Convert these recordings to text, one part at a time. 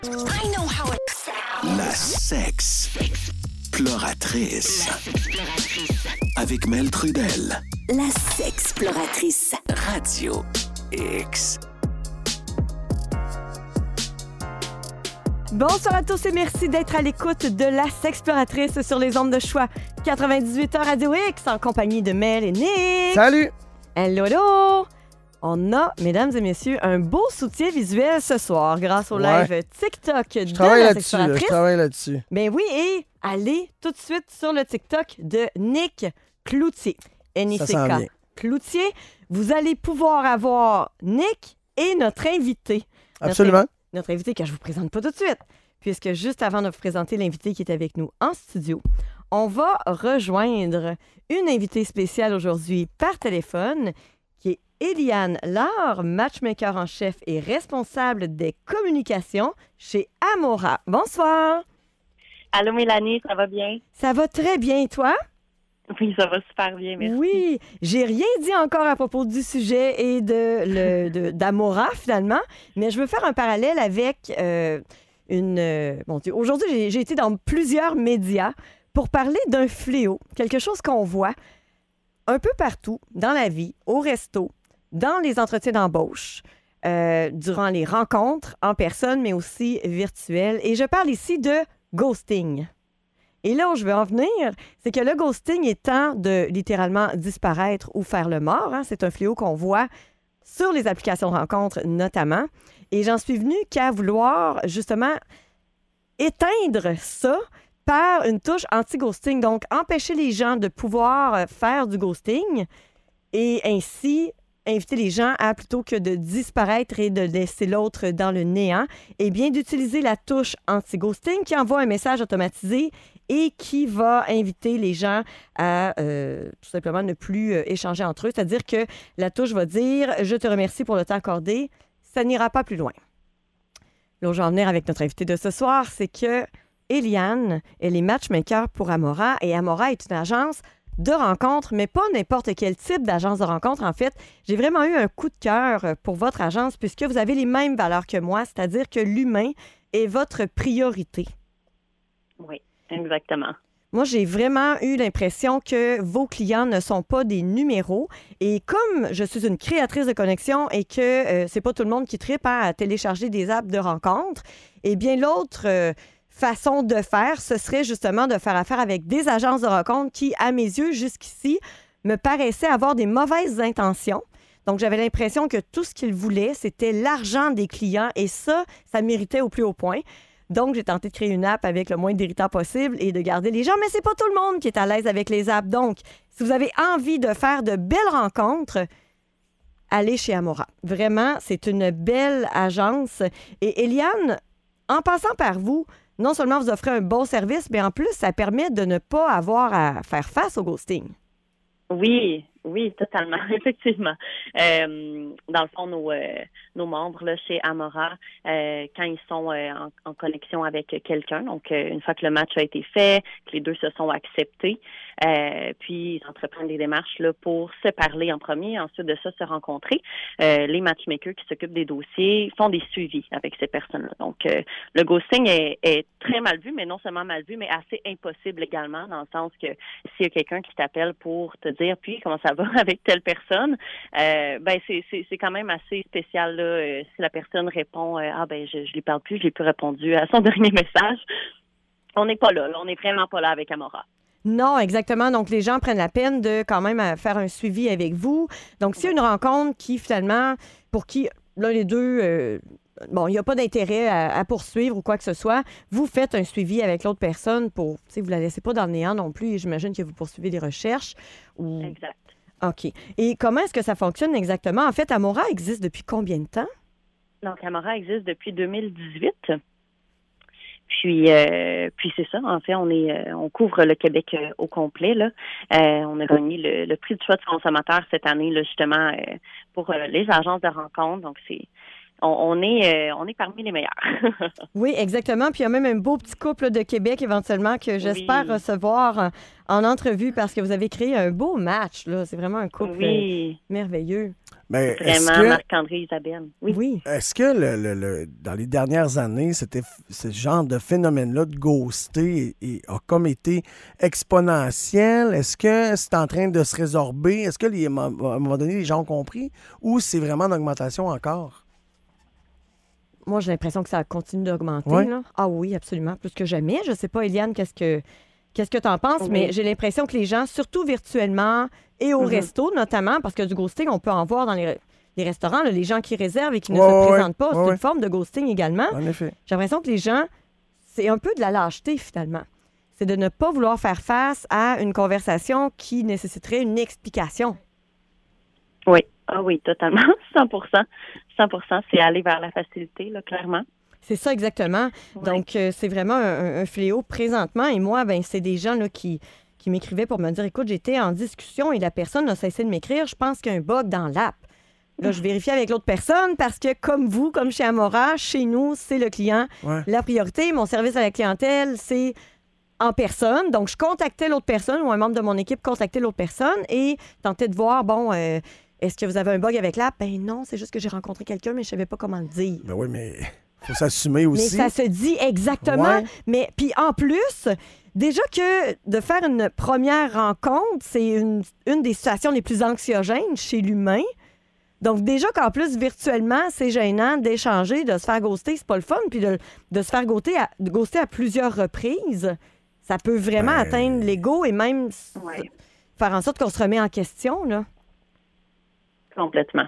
I know how it sounds. La sexploratrice. Avec Mel Trudel. La sexploratrice. Radio X. Bonsoir à tous et merci d'être à l'écoute de La Sexploratrice sur les ondes de choix 98 heures Radio X en compagnie de Mel et Nick. Salut! Hello, hello! On a, mesdames et messieurs, un beau soutien visuel ce soir grâce au live TikTok de La Sexploratrice. Je travaille là-dessus. Ben oui, et allez tout de suite sur le TikTok de Nick Cloutier. N-I-C-K. Cloutier. Vous allez pouvoir avoir Nick et notre invité. Absolument. Notre invité que je ne vous présente pas tout de suite, puisque juste avant de vous présenter l'invité qui est avec nous en studio, on va rejoindre une invitée spéciale aujourd'hui par téléphone, qui est Eliane Laure, matchmaker en chef et responsable des communications chez Amora. Bonsoir. Allô Mélanie, ça va bien? Ça va très bien, toi? Oui, ça va super bien, merci. Oui, j'ai rien dit encore à propos du sujet et d'Amora, finalement, mais je veux faire un parallèle avec bon Dieu, aujourd'hui, j'ai été dans plusieurs médias pour parler d'un fléau, quelque chose qu'on voit un peu partout dans la vie, au resto, dans les entretiens d'embauche, durant les rencontres en personne, mais aussi virtuelles. Et je parle ici de ghosting. Et là où je veux en venir, c'est que le ghosting étant de littéralement disparaître ou faire le mort, hein, c'est un fléau qu'on voit sur les applications de rencontres notamment. Et j'en suis venue qu'à vouloir justement éteindre ça par une touche anti-ghosting. Donc, empêcher les gens de pouvoir faire du ghosting et ainsi inviter les gens à, plutôt que de disparaître et de laisser l'autre dans le néant, eh bien d'utiliser la touche anti-ghosting qui envoie un message automatisé et qui va inviter les gens à tout simplement ne plus échanger entre eux. C'est-à-dire que la touche va dire « Je te remercie pour le temps accordé », ça n'ira pas plus loin. Là où je vais en venir avec notre invité de ce soir, c'est que Eliane, elle est matchmaker pour Amora et Amora est une agence de rencontres, mais pas n'importe quel type d'agence de rencontres. En fait, j'ai vraiment eu un coup de cœur pour votre agence puisque vous avez les mêmes valeurs que moi, c'est-à-dire que l'humain est votre priorité. Oui, exactement. Moi, j'ai vraiment eu l'impression que vos clients ne sont pas des numéros. Et comme je suis une créatrice de connexion et que c'est pas tout le monde qui tripe à télécharger des apps de rencontres, eh bien, l'autre façon de faire, ce serait justement de faire affaire avec des agences de rencontres qui, à mes yeux, jusqu'ici, me paraissaient avoir des mauvaises intentions. Donc, j'avais l'impression que tout ce qu'ils voulaient, c'était l'argent des clients et ça méritait au plus haut point. Donc, j'ai tenté de créer une app avec le moins d'irritants possible et de garder les gens, mais c'est pas tout le monde qui est à l'aise avec les apps. Donc, si vous avez envie de faire de belles rencontres, allez chez Amora. Vraiment, c'est une belle agence. Et Eliane, en passant par vous, non seulement vous offrez un bon service, mais en plus, ça permet de ne pas avoir à faire face au ghosting. Oui, totalement, effectivement. Dans le fond, nos membres là, chez Amora, quand ils sont en connexion avec quelqu'un, donc une fois que le match a été fait, que les deux se sont acceptés, puis ils entreprennent des démarches là, pour se parler en premier, ensuite de ça, se rencontrer. Les matchmakers qui s'occupent des dossiers font des suivis avec ces personnes-là. Donc, le ghosting est très mal vu, mais non seulement mal vu, mais assez impossible également, dans le sens que s'il y a quelqu'un qui t'appelle pour te dire, puis comment ça va avec telle personne, ben c'est quand même assez spécial là, si la personne répond je lui parle plus, je n'ai plus répondu à son dernier message. On n'est pas là, on n'est vraiment pas là avec Amora. Non, exactement. Donc, les gens prennent la peine de quand même faire un suivi avec vous. Donc, s'il y a une rencontre qui, finalement, pour qui l'un des deux, il n'y a pas d'intérêt à poursuivre ou quoi que ce soit, vous faites un suivi avec l'autre personne pour, tu sais, vous ne la laissez pas dans le néant non plus et j'imagine que vous poursuivez des recherches. Ou... Exact. OK. Et comment est-ce que ça fonctionne exactement? En fait, Amora existe depuis combien de temps? Donc, Amora existe depuis 2018. Puis c'est ça. En fait, on couvre le Québec au complet. Là. On a gagné le prix du choix du consommateur cette année, là, justement, pour les agences de rencontres. Donc, on est parmi les meilleurs. Oui, exactement. Puis il y a même un beau petit couple de Québec éventuellement que j'espère recevoir en entrevue parce que vous avez créé un beau match. Là. C'est vraiment un couple merveilleux. Mais Vraiment, Marc-André, Isabelle. Oui. Est-ce que dans les dernières années, ce genre de phénomène-là de ghoster a comme été exponentiel? Est-ce que c'est en train de se résorber? Est-ce que à un moment donné, les gens ont compris? Ou c'est vraiment en augmentation encore? Moi, j'ai l'impression que ça continue d'augmenter. Ouais. Là. Ah oui, absolument. Plus que jamais. Je sais pas, Eliane, qu'est-ce que tu en penses? Oui. Mais j'ai l'impression que les gens, surtout virtuellement et au resto notamment, parce que du ghosting, on peut en voir dans les restaurants, là, les gens qui réservent et qui ne se présentent pas. C'est une forme de ghosting également. En effet. J'ai l'impression que les gens, c'est un peu de la lâcheté finalement. C'est de ne pas vouloir faire face à une conversation qui nécessiterait une explication. Oui. Ah oui, totalement. 100%. 100%, c'est aller vers la facilité, là, clairement. C'est ça exactement. Ouais. Donc, c'est vraiment un fléau présentement. Et moi, ben c'est des gens là, qui m'écrivaient pour me dire, écoute, j'étais en discussion et la personne a cessé de m'écrire. Je pense qu'il y a un bug dans l'app. Là, je vérifie avec l'autre personne parce que comme vous, comme chez Amora, chez nous, c'est le client. Ouais. La priorité, mon service à la clientèle, c'est en personne. Donc, je contactais l'autre personne ou un membre de mon équipe contactait l'autre personne et tentais de voir, bon, est-ce que vous avez un bug avec l'app? Ben non, c'est juste que j'ai rencontré quelqu'un, mais je ne savais pas comment le dire. Ben oui, mais faut s'assumer aussi. Mais ça se dit exactement. Ouais. Mais puis en plus, déjà que de faire une première rencontre, c'est une des situations les plus anxiogènes chez l'humain. Donc déjà qu'en plus, virtuellement, c'est gênant d'échanger, de se faire ghoster, c'est pas le fun. Puis de se faire ghoster à plusieurs reprises, ça peut vraiment atteindre l'ego et même faire en sorte qu'on se remet en question, là. Complètement.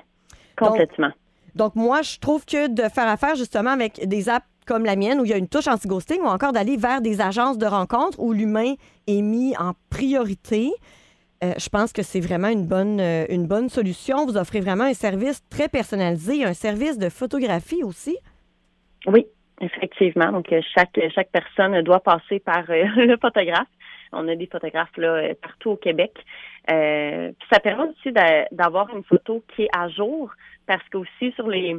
Donc, moi, je trouve que de faire affaire justement avec des apps comme la mienne, où il y a une touche anti-ghosting, ou encore d'aller vers des agences de rencontres où l'humain est mis en priorité, je pense que c'est vraiment une bonne solution. Vous offrez vraiment un service très personnalisé, un service de photographie aussi. Oui, effectivement. Donc, chaque personne doit passer par le photographe. On a des photographes là, partout au Québec. Puis ça permet aussi d'avoir une photo qui est à jour parce qu'aussi sur les...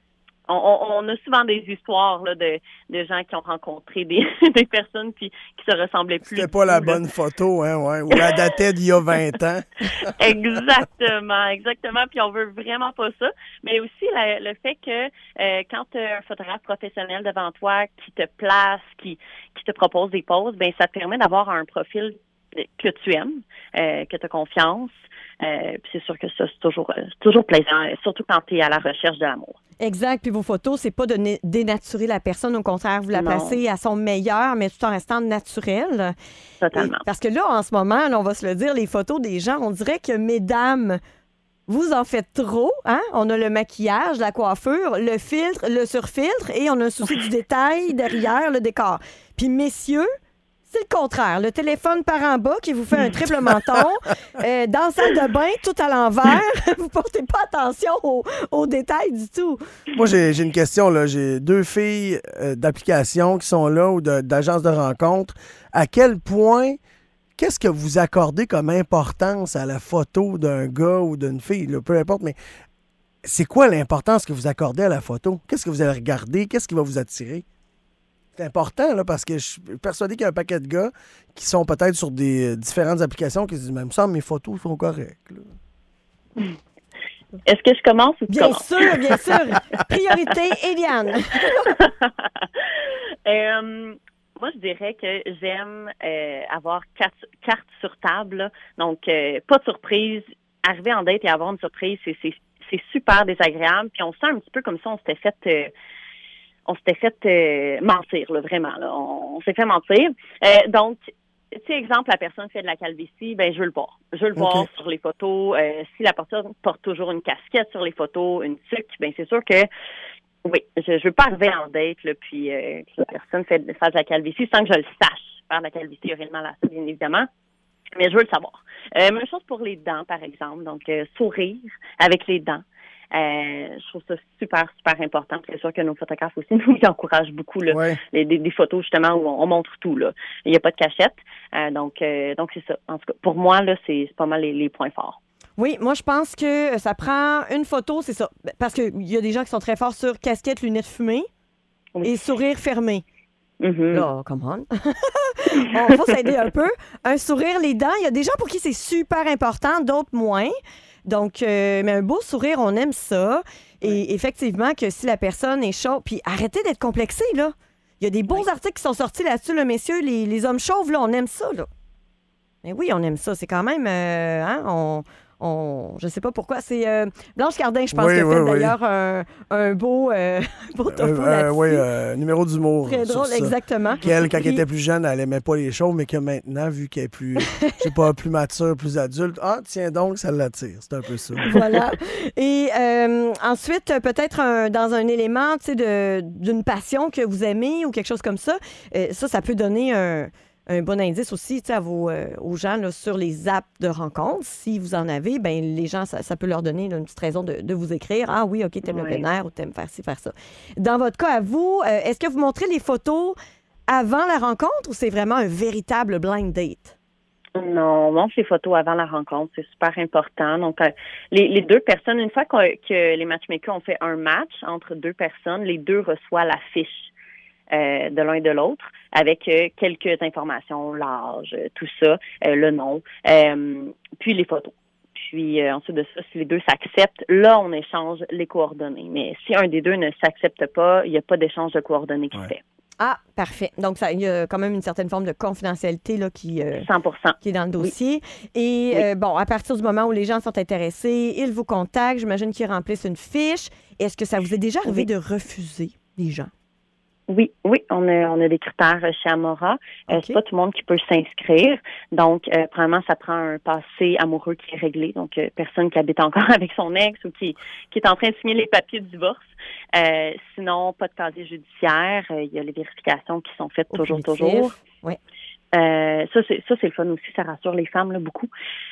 On a souvent des histoires là, de gens qui ont rencontré des personnes puis qui se ressemblaient plus. C'était pas la bonne photo, hein, ouais, ou la datait d'il y a 20 ans. Exactement. Puis on veut vraiment pas ça. Mais aussi le fait que quand tu as un photographe professionnel devant toi qui te place, qui te propose des poses, ben ça te permet d'avoir un profil que tu aimes, que tu as confiance. Puis c'est sûr que ça, c'est toujours plaisant, surtout quand tu es à la recherche de l'amour. Exact. Puis vos photos, c'est pas de dénaturer la personne. Au contraire, vous la placez à son meilleur, mais tout en restant naturel. Totalement. Parce que là, en ce moment, là, on va se le dire, les photos des gens, on dirait que, mesdames, vous en faites trop. Hein? On a le maquillage, la coiffure, le filtre, le surfiltre et on a un souci du détail derrière le décor. Puis messieurs, c'est le contraire. Le téléphone par en bas qui vous fait un triple menton. Dans la salle de bain, tout à l'envers. Vous portez pas attention aux détails du tout. Moi, j'ai une question. Là. J'ai 2 filles d'application qui sont là ou d'agences de rencontres. À quel point, qu'est-ce que vous accordez comme importance à la photo d'un gars ou d'une fille? Là, peu importe, mais c'est quoi l'importance que vous accordez à la photo? Qu'est-ce que vous allez regarder? Qu'est-ce qui va vous attirer? C'est important, là, parce que je suis persuadé qu'il y a un paquet de gars qui sont peut-être sur des différentes applications qui se disent, même ça, mes photos sont correctes. Là. Est-ce que je commence ou tu Bien commences? sûr, bien sûr. Priorité, Eliane. Moi, je dirais que j'aime avoir carte sur table. Là. Donc, pas de surprise. Arriver en date et avoir une surprise, c'est super désagréable. Puis on se sent un petit peu comme ça, on s'était fait mentir, là, vraiment. Là. On s'est fait mentir. Donc, tu sais, exemple, la personne fait de la calvitie, ben je veux le voir. Je veux le voir sur les photos. Si la personne porte toujours une casquette sur les photos, une tuque, ben c'est sûr que oui, je veux pas arriver en date, là, puis que la personne fasse de la calvitie sans que je le sache. Faire de la calvitie, il y aurait le mal à ça, bien évidemment. Mais je veux le savoir. Même chose pour les dents, par exemple. Donc, sourire avec les dents. Je trouve ça super, super important. C'est sûr que nos photographes aussi nous encouragent beaucoup là, des photos justement où on montre tout. Là. Il n'y a pas de cachette. Donc c'est ça. En tout cas, pour moi, là, c'est pas mal les points forts. Oui, moi, je pense que ça prend une photo, c'est ça. Parce qu'il y a des gens qui sont très forts sur casquette, lunettes fumées et sourire fermé. Mm-hmm. Là, come on. On va s'aider un peu. Un sourire, les dents. Il y a des gens pour qui c'est super important, d'autres moins. Donc, mais un beau sourire, on aime ça. Et effectivement, que si la personne est chauve, puis arrêtez d'être complexé, là. Il y a des bons articles qui sont sortis là-dessus, là, messieurs. Les hommes chauves, là, on aime ça, là. Mais oui, on aime ça. C'est quand même... je sais pas pourquoi. C'est Blanche Cardin, je pense, qui a fait d'ailleurs un beau topo là-dessus. Oui, numéro d'humour. Très drôle, exactement. Qu'elle, quand elle était plus jeune, elle aimait pas les chauves, mais que maintenant, vu qu'elle est plus, je sais pas, plus mature, plus adulte, tiens donc, ça l'attire. C'est un peu ça. Voilà. Et ensuite, peut-être dans un élément, tu sais, d'une passion que vous aimez ou quelque chose comme ça, ça peut donner un bon indice aussi aux gens là, sur les apps de rencontres. Si vous en avez, ben les gens, ça peut leur donner là, une petite raison de vous écrire. Ah oui, OK, t'aimes le plein air ou t'aimes faire ci, faire ça. Dans votre cas, à vous, est-ce que vous montrez les photos avant la rencontre ou c'est vraiment un véritable blind date? Non, on montre les photos avant la rencontre. C'est super important. Donc, les deux personnes, une fois que les matchmakers ont fait un match entre deux personnes, les deux reçoivent la fiche de l'un et de l'autre avec quelques informations, l'âge, tout ça, le nom, puis les photos. Puis ensuite de ça, si les deux s'acceptent, là, on échange les coordonnées. Mais si un des deux ne s'accepte pas, il n'y a pas d'échange de coordonnées qui se fait. Ah, parfait. Donc, il y a quand même une certaine forme de confidentialité là, qui 100%. Qui est dans le dossier. Oui. Et à partir du moment où les gens sont intéressés, ils vous contactent. J'imagine qu'ils remplissent une fiche. Est-ce que ça vous est déjà arrivé de refuser les gens? Oui, on a des critères chez Amora. C'est pas tout le monde qui peut s'inscrire. Donc, premièrement, ça prend un passé amoureux qui est réglé. Donc, personne qui habite encore avec son ex ou qui est en train de signer les papiers de divorce. Sinon, pas de casier judiciaire. Il y a les vérifications qui sont faites toujours. Oui. Ça, c'est le fun aussi. Ça rassure les femmes là, beaucoup.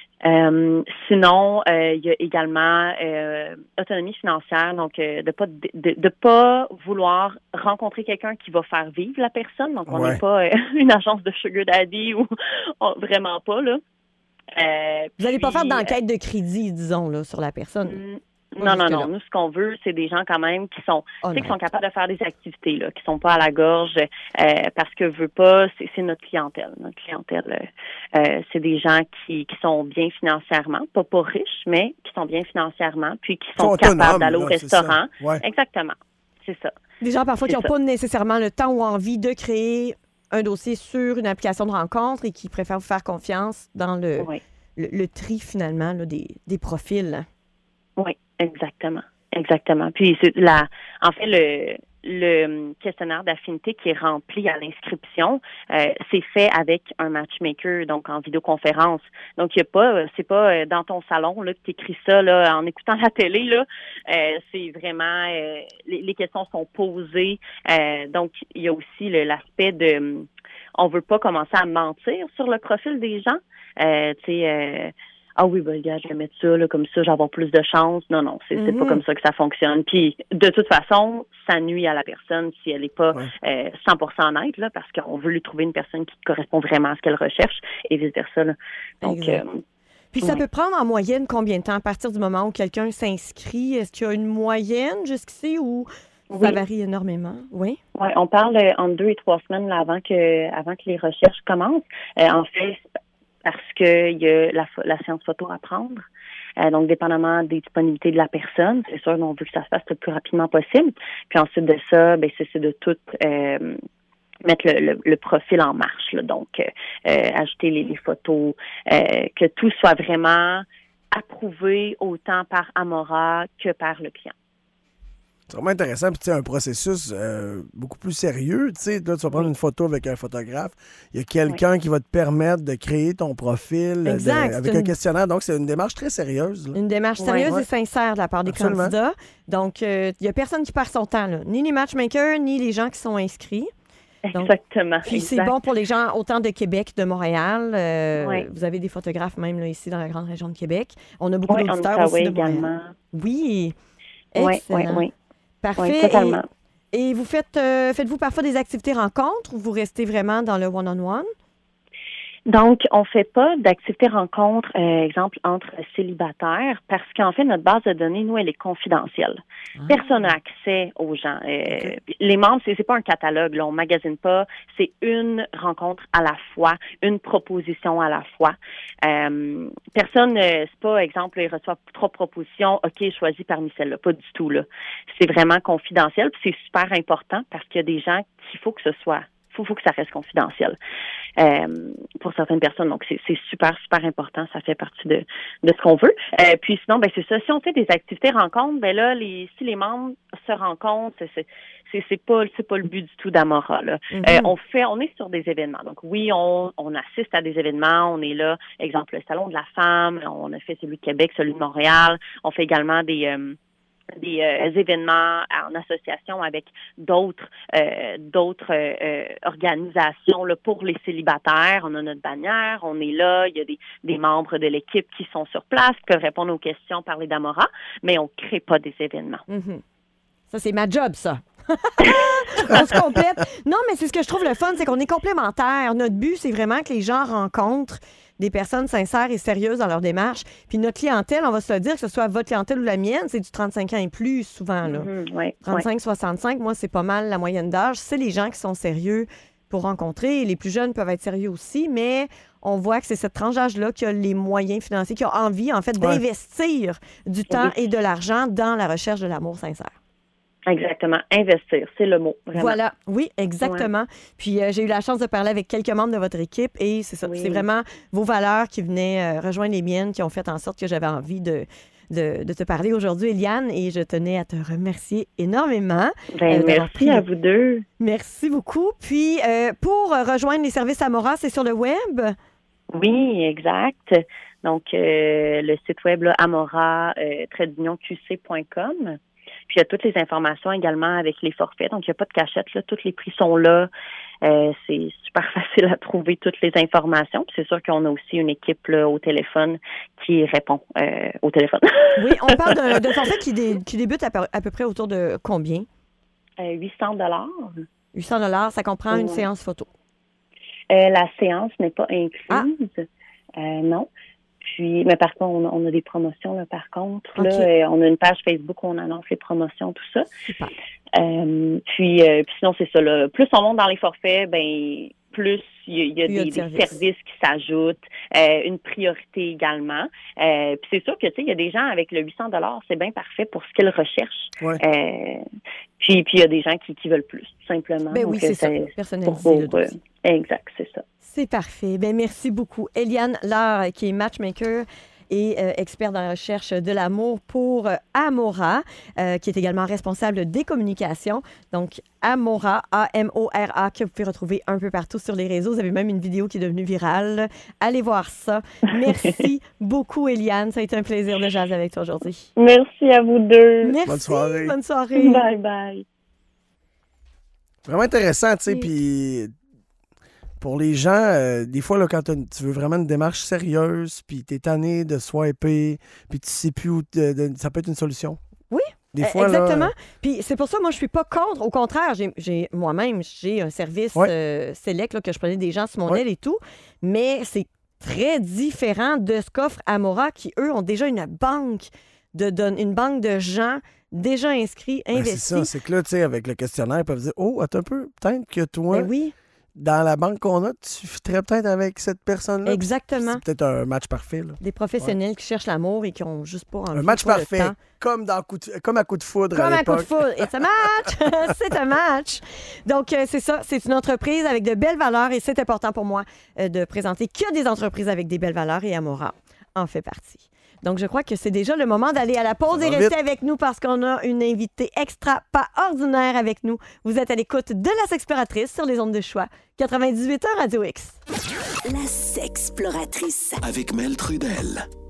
Sinon, il y a également autonomie financière, donc de pas vouloir rencontrer quelqu'un qui va faire vivre la personne. Donc, on n'est pas une agence de sugar daddy ou vraiment pas là. Vous n'allez pas faire d'enquête de crédit, disons là, sur la personne. Non. Nous, ce qu'on veut, c'est des gens quand même qui sont capables de faire des activités, là, qui sont pas à la gorge, parce que veut pas, c'est notre clientèle. Notre clientèle, c'est des gens qui sont bien financièrement, pas riches, mais qui sont bien financièrement, puis qui sont capables d'aller au restaurant. Ouais. Exactement, c'est ça. Des gens parfois qui n'ont pas nécessairement le temps ou envie de créer un dossier sur une application de rencontre et qui préfèrent vous faire confiance dans le tri finalement là, des profils. Oui. Exactement. Puis en fait le questionnaire d'affinité qui est rempli à l'inscription, c'est fait avec un matchmaker, donc en vidéoconférence. Donc c'est pas dans ton salon là que tu écris ça là en écoutant la télé là. C'est vraiment les questions sont posées. Donc il y a aussi l'aspect de on veut pas commencer à mentir sur le profil des gens. Ah oui, gars, je vais mettre ça, là, comme ça, j'ai avoir plus de chance. Non, c'est pas comme ça que ça fonctionne. Puis, de toute façon, ça nuit à la personne si elle n'est pas 100% honnête, là, parce qu'on veut lui trouver une personne qui correspond vraiment à ce qu'elle recherche et vice-versa. Là. Donc, puis, ça peut prendre en moyenne combien de temps à partir du moment où quelqu'un s'inscrit? Est-ce qu'il y a une moyenne jusqu'ici ou ça varie énormément? Oui, on parle entre 2 et 3 semaines là, avant que les recherches commencent. En fait, parce qu'il y a la séance photo à prendre. Donc, dépendamment des disponibilités de la personne, c'est sûr qu'on veut que ça se fasse le plus rapidement possible. Puis ensuite de ça, c'est de tout mettre le profil en marche. Là. Donc, ajouter les photos, que tout soit vraiment approuvé autant par Amora que par le client. C'est vraiment intéressant. Puis, tu sais, un processus beaucoup plus sérieux. Tu sais, là, tu vas prendre une photo avec un photographe. Il y a quelqu'un qui va te permettre de créer ton profil avec un questionnaire. Donc, c'est une démarche très sérieuse. Là. Une démarche sérieuse et sincère de la part des candidats. Donc, il n'y a personne qui perd son temps. Là. Ni les matchmakers, ni les gens qui sont inscrits. Donc, exactement. Puis c'est bon pour les gens autant de Québec, de Montréal. Vous avez des photographes même là, ici dans la grande région de Québec. On a beaucoup d'auditeurs aussi de Montréal. Également. Oui. Oui. Parfait. Oui, totalement. Et vous faites-vous parfois des activités rencontres ou vous restez vraiment dans le one-on-one? Donc, on fait pas d'activité rencontre, exemple, entre célibataires, parce qu'en fait, notre base de données, nous, elle est confidentielle. Personne n'a accès aux gens. Les membres, c'est pas un catalogue, là, on magasine pas. C'est une rencontre à la fois, une proposition à la fois. Personne, c'est pas, exemple, il reçoit 3 propositions, OK, choisis parmi celles-là. Pas du tout, là. C'est vraiment confidentiel, puis c'est super important parce qu'il y a des gens qu'il faut que ce soit. Faut que ça reste confidentiel pour certaines personnes. Donc, c'est super, super important. Ça fait partie de ce qu'on veut. Puis sinon, ben c'est ça. Si on fait des activités rencontres, ben là, si les membres se rencontrent, c'est pas le but du tout d'Amora, là. On est sur des événements. Donc oui, on assiste à des événements. On est là, exemple, le Salon de la femme. On a fait celui de Québec, celui de Montréal. On fait également des événements en association avec d'autres organisations là, pour les célibataires. On a notre bannière, on est là, il y a des membres de l'équipe qui sont sur place, qui peuvent répondre aux questions, parler d'Amora, mais on ne crée pas des événements. Mm-hmm. Ça, c'est ma job, ça. On se complète. Non, mais c'est ce que je trouve le fun, c'est qu'on est complémentaires. Notre but, c'est vraiment que les gens rencontrent des personnes sincères et sérieuses dans leur démarche. Puis notre clientèle, on va se le dire, que ce soit votre clientèle ou la mienne, c'est du 35 ans et plus souvent. Là. 35-65, moi, c'est pas mal la moyenne d'âge. C'est les gens qui sont sérieux pour rencontrer. Les plus jeunes peuvent être sérieux aussi, mais on voit que c'est cette tranche d'âge-là qui a les moyens financiers, qui a envie, en fait, d'investir du temps et de l'argent dans la recherche de l'amour sincère. Exactement. Investir, c'est le mot. Vraiment. Voilà. Oui, exactement. Ouais. Puis j'ai eu la chance de parler avec quelques membres de votre équipe et c'est ça. Oui. C'est vraiment vos valeurs qui venaient rejoindre les miennes qui ont fait en sorte que j'avais envie de te parler aujourd'hui, Éliane, et je tenais à te remercier énormément. Merci à vous deux. Merci beaucoup. Puis, pour rejoindre les services Amora, c'est sur le web? Oui, exact. Donc, le site web, là, amora-qc.com. Puis il y a toutes les informations également avec les forfaits. Donc, il n'y a pas de cachette, là. Tous les prix sont là. C'est super facile à trouver toutes les informations. Puis c'est sûr qu'on a aussi une équipe là, au téléphone qui répond au téléphone. Oui, on parle d'un forfait qui débute à peu près autour de combien? 800 $. 800 $, ça comprend une séance photo? La séance n'est pas incluse. Non. Puis, mais par contre, on a des promotions, là, par contre. Okay. Là, on a une page Facebook où on annonce les promotions, tout ça. Super. Puis sinon, c'est ça. Là. Plus on monte dans les forfaits, ben plus il y a des services qui s'ajoutent, une priorité également. Puis c'est sûr que, tu sais, il y a des gens avec le 800 $, c'est bien parfait pour ce qu'ils recherchent. Ouais. Puis il y a des gens qui veulent plus, tout simplement. Ben oui, c'est ça. Personnalisé, le dossier. Exact, c'est ça. C'est parfait. Ben merci beaucoup. Éliane Laure, qui est matchmaker et experte dans la recherche de l'amour pour Amora, qui est également responsable des communications. Donc, Amora, A-M-O-R-A, que vous pouvez retrouver un peu partout sur les réseaux. Vous avez même une vidéo qui est devenue virale. Allez voir ça. Merci beaucoup, Éliane. Ça a été un plaisir de jaser avec toi aujourd'hui. Merci à vous deux. Merci. Bonne soirée. Bonne soirée. Bye bye. Vraiment intéressant, tu sais, puis... Pour les gens, des fois, là, quand tu veux vraiment une démarche sérieuse, puis tu es tanné de swiper, puis tu sais plus où ça peut être une solution. Oui, des fois, exactement. Puis c'est pour ça, moi, je suis pas contre. Au contraire, moi-même, j'ai un service select là, que je prenais des gens sur mon aile et tout, mais c'est très différent de ce qu'offre Amora, qui, eux, ont déjà une banque de gens déjà inscrits, investis. C'est ça, c'est que là, tu sais, avec le questionnaire, ils peuvent dire « Oh, attends un peu, peut-être que toi... » Ben oui. Dans la banque qu'on a, tu fitterais peut-être avec cette personne-là. Exactement. C'est peut-être un match parfait. Là. Des professionnels qui cherchent l'amour et qui n'ont juste pas envie. Un match parfait, comme à coup de foudre à l'époque. Comme à coup de foudre. It's a match! C'est un match! Donc, c'est ça. C'est une entreprise avec de belles valeurs et c'est important pour moi de présenter qu'il y a des entreprises avec des belles valeurs et Amora en fait partie. Donc, je crois que c'est déjà le moment d'aller à la pause et rester avec nous parce qu'on a une invitée extra pas ordinaire avec nous. Vous êtes à l'écoute de La Sexploratrice sur les ondes de choix. 98 ans Radio X. La Sexploratrice. Avec Mel Trudel.